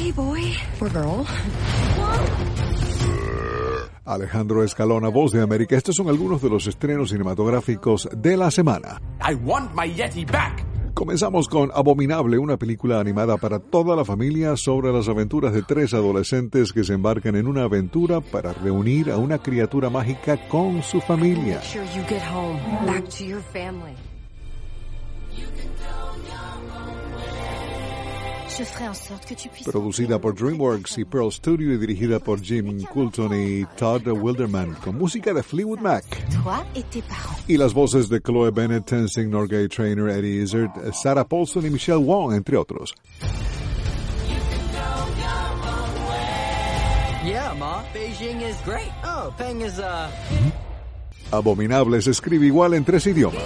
Hey, boy. Or girl. Alejandro Escalona, Voz de América. Estos son algunos de los estrenos cinematográficos de la semana. I want my Yeti back. Comenzamos con Abominable, una película animada para toda la familia sobre las aventuras de 3 adolescentes que se embarcan en una aventura para reunir a una criatura mágica con su familia. Make sure you get home, back to your family. Producida por DreamWorks y Pearl Studio y dirigida por Jim Coulton y Todd Wilderman, con música de Fleetwood Mac. Y las voces de Chloe Bennett, Tenzing Norgay, Trainer, Eddie Izzard, Sarah Paulson y Michelle Wong, entre otros. Yeah, Ma. Beijing is great. Oh, Peng is, Abominable se escribe igual en 3 idiomas.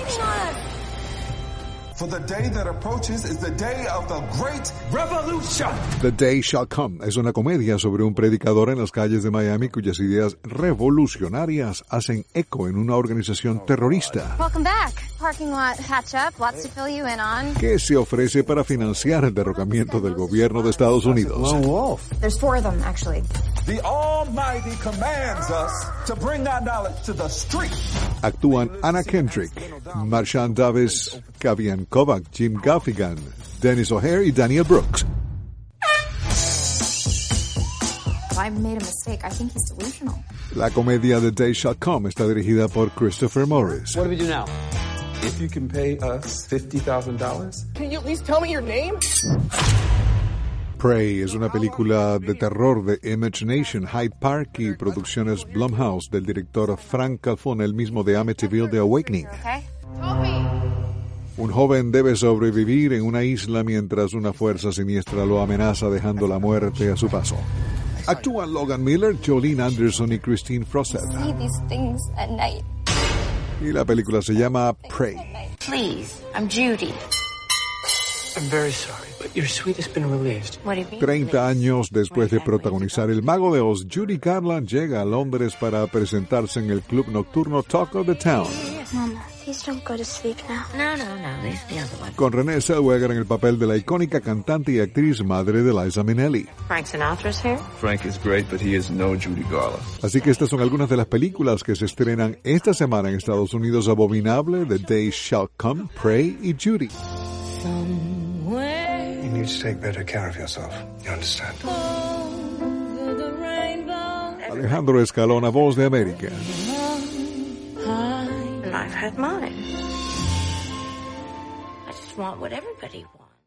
For the day that approaches is the day of the great revolution. The Day Shall Come es una comedia sobre un predicador en las calles de Miami cuyas ideas revolucionarias hacen eco en una organización terrorista. Welcome back. Parking lot catch up. Lots to fill you in on. Que se ofrece para financiar el derrocamiento del gobierno de Estados Unidos. There's 4 of them, actually. The Almighty commands us to bring our knowledge to the street. Actúan Anna Kendrick, Marshawn Davis, Kavian Kovac, Jim Gaffigan, Dennis O'Hare y Daniel Brooks. I made a mistake. I think he's delusional. La comedia The Day Shall Come está dirigida por Christopher Morris. What do we do now? If you can pay us $50,000. Can you at least tell me your name? Prey es una película de terror de Imagination, Hyde Park y Producciones Blumhouse del director Frank Calfone, el mismo de Amityville The Awakening. Okay? Toby! Un joven debe sobrevivir en una isla mientras una fuerza siniestra lo amenaza dejando la muerte a su paso. Actúan Logan Miller, Jolene Anderson y Christine Frosset. See these things at night. Y la película se llama Prey. Please, I'm Judy. I'm very sorry, but your suite has been released. What do you mean? 30 años después de protagonizar El Mago de Oz, Judy Garland llega a Londres para presentarse en el club nocturno Talk of the Town. Mama, please don't go to sleep now. No, leave the other one. Con Renée Zellweger en el papel de la icónica cantante y actriz madre de Liza Minnelli. Frank Sinatra's here? Frank is great, but he is no Judy Garland. Así que estas son algunas de las películas que se estrenan esta semana en Estados Unidos: Abominable, The Day Shall Come, Prey y Judy. You need to take better care of yourself. You understand? Alejandro Escalona, Voz de América. And I've had mine. I just want what everybody wants.